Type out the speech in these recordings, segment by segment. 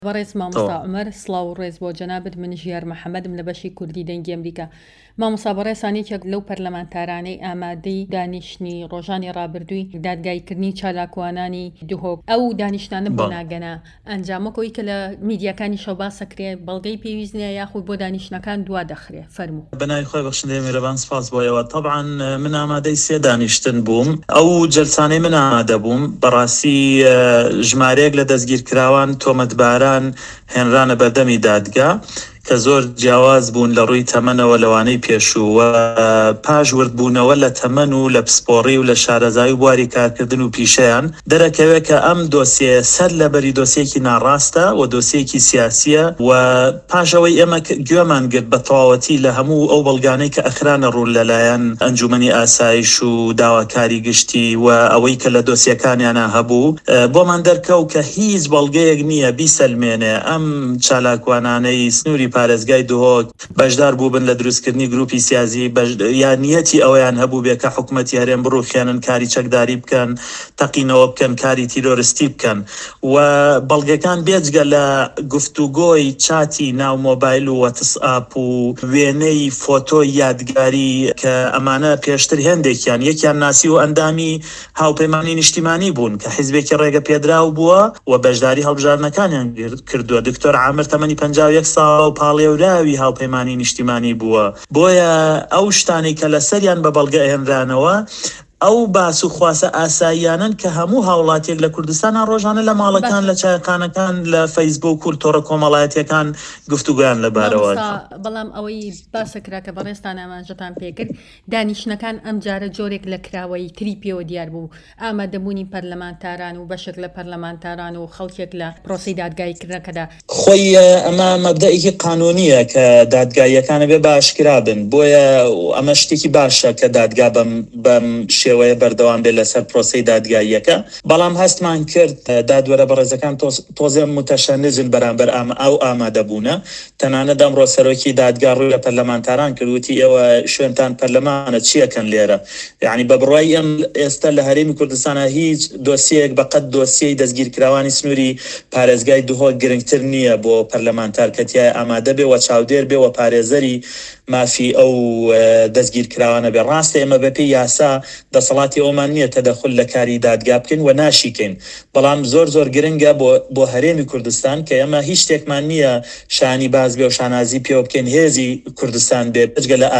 بەڕێز مامۆستا تەواو. عومەر سڵاو و ڕێز بۆ جەنابەت، من ژیار مەحەممەدم لە بەشی کوردی دەنگی ئەمریکا. مامۆستا بەڕێزانێکێک لەو پەرلەمانتارانەی ئامادەی دانیشتنی ڕۆژانی ڕابردووی دادگایکردنی چالاکوانانی دهۆک ئەو دانیشتانە بۆ ناگەنە ئەنجامەکەی کە لە میدیاکانی شەو باسەکرێ بەڵگەی پێویستنیە یاخود بۆ دانیشتەکان دوا دەخرێ فەرموو. بەناوی خۆی بەخشندەی میرەبان سپاس بۆیەوە. طبعاً من ئامادەی سێ دانیشتن بووم. ئەو جەلسانەی من ئامادە بووم بەڕاستی ژمارەیەک لە دەستگیرکراوان تۆمەتباران هێنرانە بەردەمی دادگا کە زۆر جیاواز بوون لە ڕووی تەمەنەوە لەوانەی پێشوو پاش وردبوونەوە لە تەمەن و لە پسپۆڕی و لە شارەزایی و بواری کارکردن و پیشەیان دەرەکەوێت کە ئەم دۆسیە سەر لەبەری دۆسیەکی ناڕاستە و دۆسیەکی سیاسیە و پاشەوەی ئێمە گوێمان گرت بە تەواوەتی لە هەموو ئەو بەڵگانەی کە ئەخرانە ڕوون لەلایەن ئەنجومەنی ئاسایش و داواکاری گشتی و ئەوەی کە لە دۆسیەکانیانە هەبوو بۆمان دەرکەوت کە هیچ بەڵگەیەک نییە بیسەلمێنێ ئەم چالاکوانانەی سنووری پارێزگای دهۆک بەشدار بووبن لە دروستکردنی گروپی سیاسی یانیەتی ئەویان هەبوو بێ کە حکوومەتی هەرێم بڕوخێنن کاری چەکداری بکەن تەقینەوە بکەن کاری تیرۆریستی بکەن و بەڵگەکان بێجگە لە گفتوگۆی چاتی ناو مۆبایل و واتسئاپ و وێنەی فۆتۆ یادگاری کە ئەمانە پێشتر هێندێکیان یەکیان ناسی و ئەندامی هاوپەیمانی نیشتیمانی بوون کە حیزبێکی ڕێگە پێدراو بووە و بەشداری هەڵبژارنەکانیان کردووە. دکتۆر عامر تەمەنی 51 ساڵ و پاڵێوراوی هاوپەیمانی نیشتیمانی بووە. بۆیە ئەو شتانی کە لەسەریان بە بەڵگە هێنرانەوە ئەو باس و خواسە ئاساییانن کە هەموو هاوڵاتێک لە کوردستانە ڕۆژانە لە ماڵەکان لە چایەخانەکان لە فەیسبوک و تۆڕە کۆمەڵایەتیەکان گفتوگویان لەبارەوە. بەڵام ئەوەی باسەکرا کە بەڕێستان ئاماژەتان پێکرد دانیشتەکان ئەم جارە جۆرێک لە کراوەی تری پێوە دیار بوو ئامادەبوونی پەرلەمانتاران و بەشێک لە پەرلەمانتاران و خەڵکێک لە پرۆسی دادگایکردنەکەدا خۆی ئەمە مەبدەئێکی قانونیە کە دادگاییەکانە بێ باشکرا بن. بۆیە ئەمە شتێکی باشە کە دادگا بەم شێوەیە بەردەوام بێت لەسەر پرۆسەی دادگاییەکە. بەڵام هەستمان کرد دادوەرە بەڕێزەکان تۆزێ متەشەنجن بەرامبەر ئەو ئامادەبوونە. تەنانەت ئەمڕۆ سەرۆکی دادگا ڕووی لە پەرلەمانتاران کردوتی ئێوە شوێنتان پەرلەمانە چیەکەن لێرە؟ یعنی بە بڕوای ئەم ئێستا لە هەرێمی کوردستانە هیچ دۆسیەک بەقەت دۆسیەی دەستگیرکراوانی سنووری پارێزگای دهۆک گرنگتر نییە بۆ پەرلەمانتار کەتیای ئامادە بێ و چاودێر بێ و پارێزەری مافی ئەو دەستگیرکراوانە بێ. ڕاستە ئێمە بەپێی یاسا دەسەڵاتی ئەومان نییە تەدەخل لە کاری دادگا بکەین و ناشیکەین. بەڵام زۆر گرنگە بۆ هەرێمی کوردستان کە ئێمە هیچ شتێکمان نییە شانی باز بێ و شانازی پێوە بکەین هێزی کوردستان بێ بجگە لە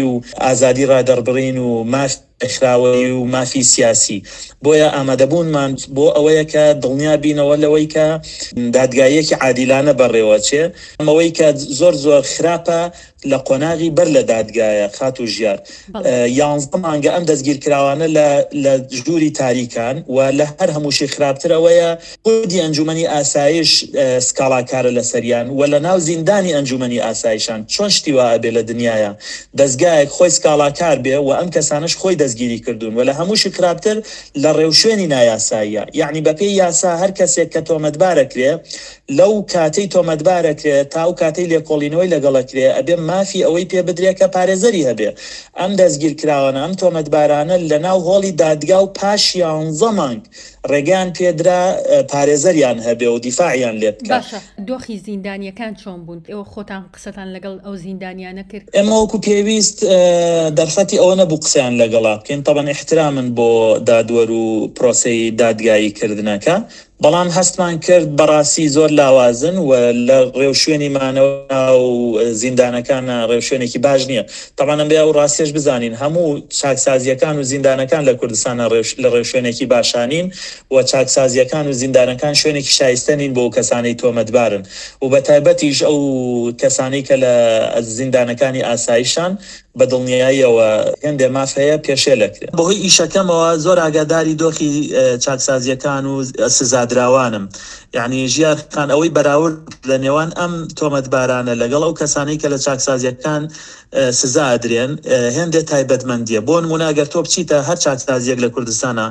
ئازادی ڕادەربڕین و مافی خراوەی و مافی سیاسی. بۆیە ئامادەبوونمان بۆ ئەوەیە کە دڵنیا بینەوە لەوەی کە دادگایەکی عادیلانە بەڕێوەچێ ئەوەی کە زۆر خراپە لە قۆناغی بەر لە دادگایە خات و ژیار 11 مانگە ئەم دەستگیرکراوانە لە ژووری تاریکان و لە هەر هەمووشی خراپترەوەیە خودی ئەنجومەنی ئاسایش سکاڵاکارە لە سەریان و لە ناو زیندانی ئەنجومەنی ئاسایشان چۆن شتی وایە بێ لە دنیاە دەستگایەک خۆی سکاڵاکار بێ و ئەم کەسانش خۆی دەستگیری کردوون و لە هەمووشی خراپتر لە ڕێوشوێنی نایاساییە. یعنی بەپێی یاسا هەر کەسێک کە تۆمەتبارەکرێ لەو کاتەی تۆمەتبارەکرێت تا ئەو کاتەی لێکۆڵینەوەی لەگەڵەکرێ ئەبێ مافی ئەوەی پێ بدرێت کە پارێزەری هەبێ. ئەم دەستگیرکراوانە ئەم تۆمەتبارانە لە ناو هۆڵی دادگا و پاش 11 مانگ ڕێگەیان پێدرا پارێزەریان هەبێ و دیفاعیان لێ بکات. باشە دۆخی زیندانیەکان چۆن بوون؟ ئێوە خۆتان قسەتان لەگەڵ ئەو زیندانیانە کرد؟ ئێمە وەکو پێویست دەرفەتی ئەوە نەبوو قسەیان لەگەڵا بکەین. تەبەن احترامن بۆ دادوەر و پرۆسەی دادگایی کردنەکە. بەڵام هەستمان کرد بەڕاستی زۆر لاوازن و لە ڕێوشوێنیمانەوە و زیندانەکانە ڕێوشوێنێکی باش نییە. تەمانە بێ و ڕاستیش بزانین هەموو چاکسازیەکان و زیندانەکان لە کوردستانە لە ڕێوشوێنێکی باشانین و چاکسازیەکان و زیندانەکان شوێنێکی شایستەنین بۆ کەسانەی تۆمەتبارن و بە تایبەتیش ئەو کەسانەی کە لە زیندانەکانی ئاسایشان بە دڵنیاییەوە هێندێ مافەیە پێشێ لەکرێت. بەهۆی ئیشەکەمەوە زۆر ئاگاداری دۆخی چاکسازیەکان و سزادراوانم. یعنی ژیارخان ئەوەی بەراورد لە نێوان ئەم تۆمەتبارانە لەگەڵ ئەو کەسانەی کە لە چاکسازیەکان سزا ئەدرێن هێندێ تایبەتمەندیە. بۆ نمونە ئەگەر تۆ بچیتە هەر چاکسازیەک لە کوردستانە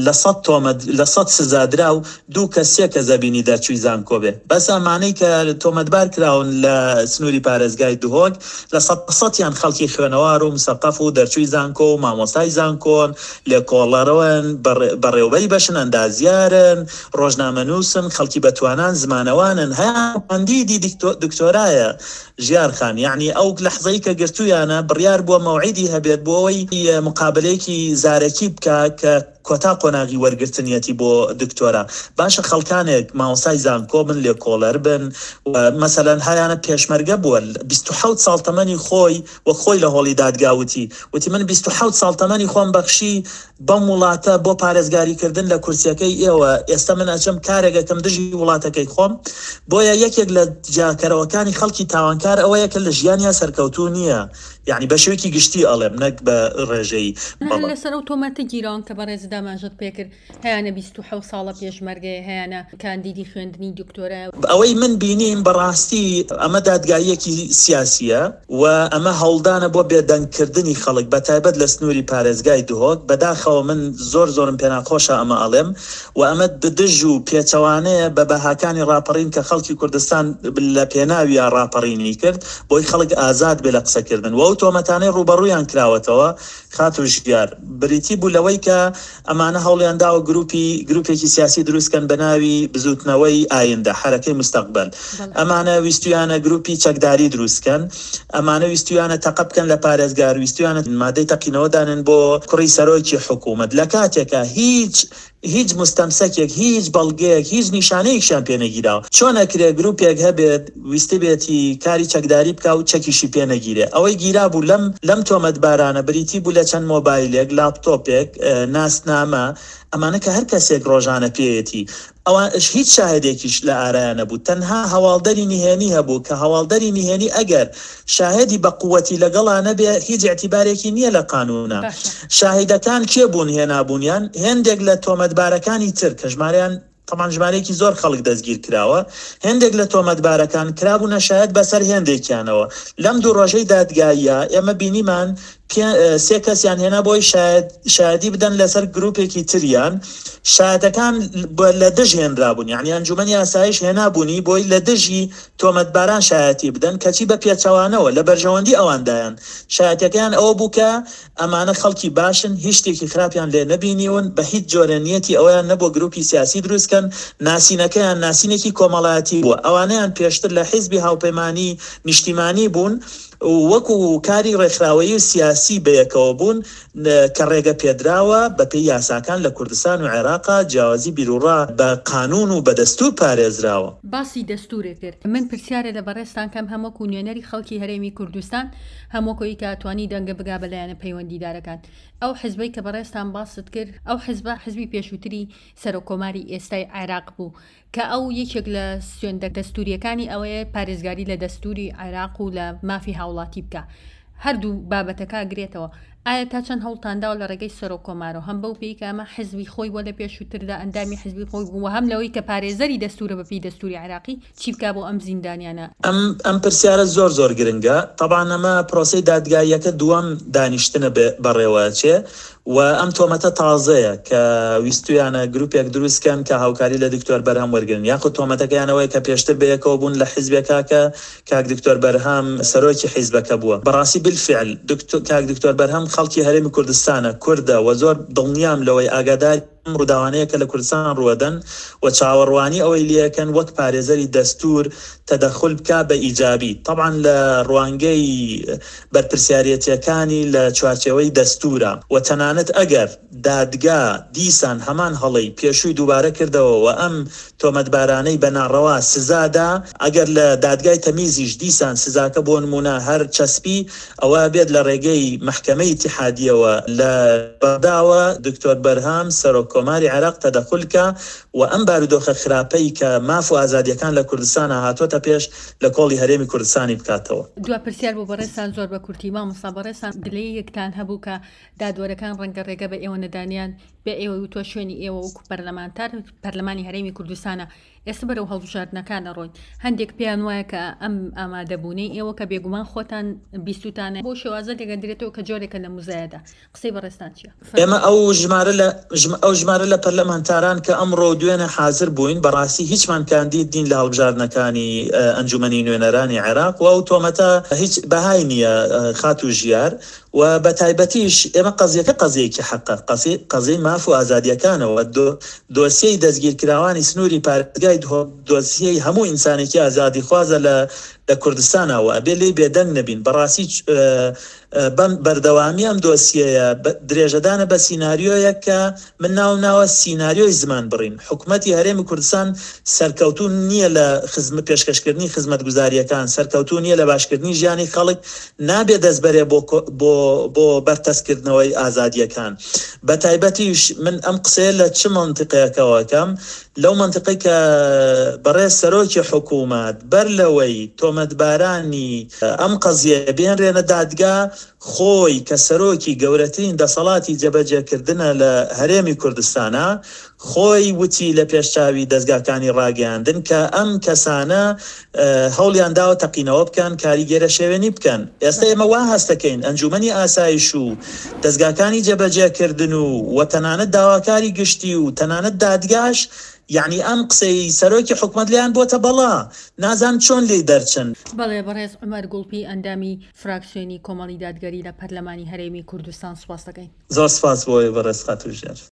لە 100 سزادرا و 2 کەسێ کە زەبینی دەرچووی زانکۆ بێ. بەس ئەمانەی کە تۆمەتبار کراون لە سنووری پارێزگای دهۆک لە 100%یان خەڵکی خوێنەوار و مسەقەف و دەرچووی زانکۆ و مامۆستای زانکۆن لێکۆڵەرەوەن بەڕێوەبەری بەشن ئەندازیارن ڕۆژنامەنووسن خەڵکی خەڵکی بەتوانان زمانەوانن هەیەندیدی دکتۆرایە ژیارخان یعنی ئەو لەحظەی کە گرتویانە بڕیار بووە مەوعیدی هەبێت بۆ ئەوەی مقابلەیەکی زارەکی بکە کە کۆتا قۆناغی وەرگرتنیەتی بۆ دکتۆرە باشە خەڵکانێک ماوەسای زانکۆ بن لێ کۆڵەر بن مەسەلەن هەیانە پێشمەرگە بووە 27 ساڵ تەمەنی خۆی وە خۆی لە هۆڵی دادگاوتی وتی من 27 ساڵ تەمەنی خۆم بەخشی بەم وڵاتە بۆ پارێزگاریکردن لە کورسیەکەی ئێوە ئێستا من ئەچم کارێکەکەم دژی وڵاتەکەی خۆم بۆیە یەکێک لە جاکەرەوەکانی خەڵکی تاوانکار ئەوەیە کە لە ژیانیا سەرکەوتو نییە یعنی بە شێوەیەکی گشتی ئەڵێم نەک بە ڕێژەی لەسەر ئۆتۆماتە گیران کە بەڕێزدا ماژت پێکرد هەیەنە 27 ساڵە پێشمەرگەی هەیەنە کاندیدی خوێندنی دکتۆرە ئەوەی من بینیم بەڕاستی ئەمە دادگاییەکی سیاسیە و ئەمە هەوڵدانە بۆ بێدەنگکردنی خەڵک بە تایبەت لە سنووری پارێزگای دهۆک بەداخەوە من زۆرم پێناخۆشە ئەمە ئەڵێم و ئەمە بدژ و پێچەوانەیە بە بەهاکانی ڕاپەڕین کە خەڵکی کوردستان لە پێناویە ڕاپەڕینی کرد بۆی خەڵک ئازاد بێ لە قسەکردن و تۆمەتانەی ڕوبەڕوویان کراوەتەوە خات و ژیار بریتی بوو لەوەی کە ئەمانە هەوڵیانداوە گروپێکی سیاسی دروستکەن بە ناوی بزوتنەوەی ئایندە حرەکەی مستەقبل ئەمانە ویستویانە گروپی چەکداری دروستکەن ئەمانە ویستویانە تەقە بکەن لە پارێزگار ویستویانە مادەی تەقینەوەدانن بۆ کوڕی سەرۆکی حکوومەت لە کاتێکە هیچ مستەمسەکێک هیچ بەڵگەیەک هیچ نیشانەیەکشان پێنەگیراوە چۆن ئەکرێ گروپێک هەبێت ویستی بێتی کاری چەکداری بکە و چەکیشی پێنەگیرێ ئەوەی گیرا بوو لەم تۆمەتبارانە بریتی بوو لە چەند مۆبایلێک لاپتۆپێک ناسنامە ئەمانە کە هەر کەسێک ڕۆژانە پێیەتی ئەوانش هیچ شاهدێکیش لە ئارایانە بوو تەنها هەواڵدەری نهێنی هەبوو کە هەواڵدەری نهێنی ئەگەر شاهدی بە قووەتی لەگەڵانە بێ هیچ اعتیبارێکی نییە لە قانونە شاهدەکان کێ بوون هێنابوونیان هێندێک لە تۆمەتبارەکانی تر کە ژمارەیان طبعا ژمارەیەکی زۆر خەڵک دەستگیر کراوە هێندێک لە تۆمەتبارەکان کرابوونە شاهد بەسەر هێندێکیانەوە لەم دوو ڕۆژەی دادگاییە ئێمە بینیمان سێ کەسیان هێنا بۆی شایدی بدەن لەسەر گروپێکی تریان شایدەکان لە دژ هێنرابوون یعنی ئەنجومەنی ئاسایش هێنابوونی بۆی لە دژی تۆمەتباران شایەتی بدەن کەچی بە پێچەوانەوە لە بەرژەوەندی ئەواندایان شایەتەکەیان ئەوە بوو کە ئەمانە خەڵکی باشن هیچ شتێکی خراپیان لێ نەبینیون بە هیچ جۆرەنیەتی ئەویان نەبوو گروپی سیاسی دروستکەن ناسینەکەیان ناسینێکی کۆمەڵایەتی بووە ئەوانەیان پێشتر لە حیزبی هاوپەیمانی نیشتیمانی بوون وەکو کاری ڕێکخراوەیی و سیاسی بەیەکەوە بوون کە ڕێگە پێدراوە بە پێی یاساکان لە کوردستان و عێراقا جیاوازی بیرروڕا بە قانون و بە دەستور پارێزراوە باسی دەستورێ کرد من پرسیارە لە بەڕێستان کەم هەمووکو نوێنەری خەڵکی هەرێمی کوردستان هەمووکۆی کە توانی دەنگە بگا بەلایەنە پەیوەندیدارەکان ئەو حزبەی کە بەڕێستان باست کرد ئەو حزبی پێشووتری سەرۆکۆماری ئێستای عێراق بوو کە ئەو یەکێک لە سوێندە دەستوریەکانی ئەوەیە پارێزگاری لە دەستوری عێراق و لە مافی هاوڵاتی بکە هەردوو بابەتەکە گرێتەوە ئایا تا چەند هەوڵتانداوە لە ڕێگەی سەرۆکۆمارەوە هەم بەو پێی کە ئەمە حزبی خۆی وە لە پێشووتردا ئەندامی حزبی خۆی بوو هەم لەوەی کە پارێزەری دەستورە بەپی دەستوری عێراقی چی بکا بۆ ئەم زیندانیانە ئەم پرسیارە زۆر گرنگە طبعا ئەمە پرۆسەی دادگاییەکە دووەم دانیشتنە بەڕێوەچێ و ئەم تۆمەتە تازەیە کە ویستویانە گروپێک دروستکەن کە هاوکاری لە دکتۆر بەرهەم وەرگن یاخود تۆمەتەکەیانەوەی کە پێشتر بەیەکەوە بوون لە حیزبێکا کە کاک دکتۆر بەرهەم سەرۆکی حیزبەکە بووە بەڕاستی بالفعل کاک دکتۆر بەرهەم خەڵکی هەرێمی کوردستانە کوردە و زۆر دڵنیام لەوەی ئاگاداری ڕووداوانەیە کە لە کوردستان ڕوەدەن و چاوەڕوانی ئەوەی لەکەن وەک پارێزەری دەستور تەدەخل بکا بە ئیجابی طبعا لە ڕوانگەی بەرپرسیارەتیەکانی لە چوارچێوەی دەستورە و تەنانەت ئەگەر دادگا دیسان هەمان هەڵەی پێشووی دووبارە کردەوە و ئەم تۆمەتبارانەی بە ناڕەوا سزادا ئەگەر لە دادگای تەمیزیش دیسان سزاکە بۆ نمونە هەر چەسپی ئەوە بێت لە ڕێگەی محکەمەی اتحادیەوە لە بەرداوە دکتۆر بەرهام سەرۆکۆماری عێراق تەدەخولکە و ئەم بارودۆخە خراپەی کە ماف و ئازادیەکان لە کوردستانە هاتۆتە پێش لە کۆڵی هەرێمی کوردستانی بکاتەوە دو پرسیار بۆ بەڕێستان زۆر بە کورتی مامۆستا بەڕێستان دلەی یەکتان هەبوو کە دادوەرەکان ڕەنگە ڕێگە بە ئێوە نەدانیان بە ئێوە و تۆ شوێنی ئێوە وەکو پەرلەمانتار پەرلەمانی هەرێمی کوردستانە ئێستا بەرەو هەڵبژاردنەکانە ڕۆین هەندێک پێیان وایە کە ئەم ئامادەبوونەی ئێوە کە بێگومان خۆتان بیستوتانە بۆ شێوازە دەگەندرێتەوە کە جۆرێکە لە موزایەدا قسەی بەڕێستان چیە؟ ئێمە ئەو ژمارە لە پەرلەمانتاران کە ئەمڕۆ دوێنە حاضر بووین بەڕاستی هیچمان کاندید دین لە هەڵبژاردنەکانی ئەنجومەنی نوێنەرانی عێراق و ئەو تۆمەتە هیچ بەهای نییە خات و ژیار و بە تایبەتیش ئێمە قەزیەکە قەزەیەکی حەقە قەزەی ماف و ئازادیەکانەوە دۆسیەی دەستگیرکراوانی سنووری پارێزگای دۆسیەی هەموو ئینسانێکی ئازادی خوازە لە کوردستانەوە ئەبێ لێی بێدەنگ نەبین بەڕاستی بەردەوامی ئەم دۆسیەیە درێژەدانە بە سیناریۆیە کە من ناوە سیناریۆی زمان بڕین حکوومەتی هەرێمی کوردستان سەرکەوتون نییە لە پێشکەشکردنی خزمەت گوزاریەکان سەرکەوتون نییە لە باشکردنی ژیانی خەڵک نابێ دەستبەرێ بۆ بەرتەسکردنەوەی ئازادیەکان بە تایبەتیش من ئەم قسەیە لە چ منتیقەیەکەوەکەم لەو منتیقی کە بەڕێز سەرۆکی حکوومەت بەر لەوەی تۆمەتبارانی ئەم قەزیە بێنرێنە دادگا خۆی کە سەرۆکی گەورەترین دەسەڵاتی جەبەجێکردنە لە هەرێمی کوردستانە خۆی وتی لە پێشچاوی دەستگاکانی ڕاگەاندن کە ئەم کەسانە هەوڵیان داوە تەقینەوە بکەن کاریگەرە شێوێنی بکەن ئێستا ئێمە وا هەستەکەین ئەنجومەنی ئاسایش و دەستگاکانی جەبەجێکردن و تەنانەت داواکاری گشتی و تەنانەت دادگاش یعنی ئەم قسەی سەرۆکی حکوومەت لیان بۆتە بەڵا نازان چۆن لێی دەرچن بەڵێ بەڕێز عومەر گوڵپی ئەندامی فراکسیۆنی کۆمەڵی دادگەری لە پەرلەمانی هەرێمی کوردستان سوپاس دەکەین زۆر سپاس بۆی بەڕێز خاتوژێر